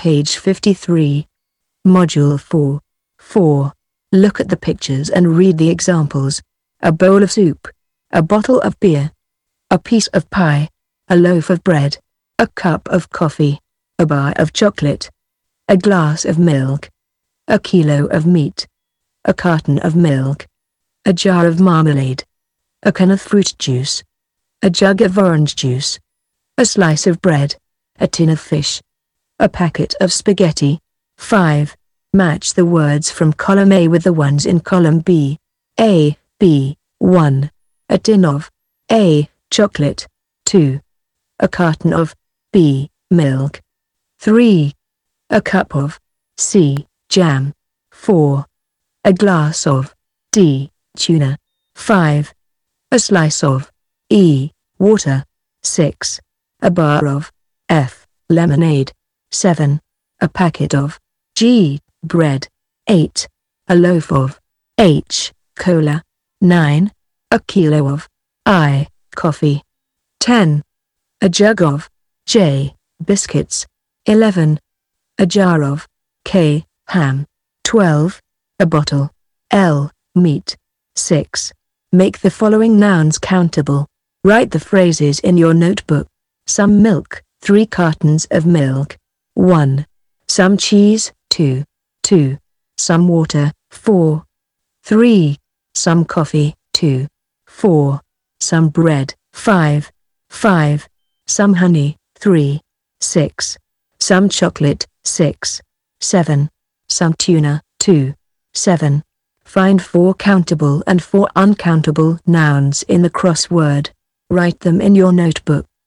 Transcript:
page 53. Module 4. 4. Look at the pictures and read the examples. A bowl of soup. A bottle of beer. A piece of pie. A loaf of bread. A cup of coffee. A bar of chocolate. A glass of milk. A kilo of meat. A carton of milk. A jar of marmalade. A can of fruit juice. A jug of orange juice. A slice of bread. A tin of fish. A packet of spaghetti. 5. Match the words from column A with the ones in column B. A, B, 1. A tin of. A, chocolate. 2. A carton of. B, milk. 3. A cup of. C, jam. 4. A glass of. D, tuna. 5. A slice of. E, water. 6. A bar of. F, lemonade. 7. A packet of. G, bread. 8. A loaf of. H, cola. 9. A kilo of. I, coffee. 10. A jug of. J, biscuits. 11. A jar of. K, ham. 12. A bottle. L, meat. 6. Make the following nouns countable. Write the phrases in your notebook. Some milk, 3 cartons of milk. 1. Some cheese, 2. 2. Some water, 4. 3. Some coffee, 2. 4. Some bread, 5. 5. Some honey, 3. 6. Some chocolate, 6. 7. Some tuna, 2. 7. Find 4 countable and 4 uncountable nouns in the crossword. Write them in your notebook.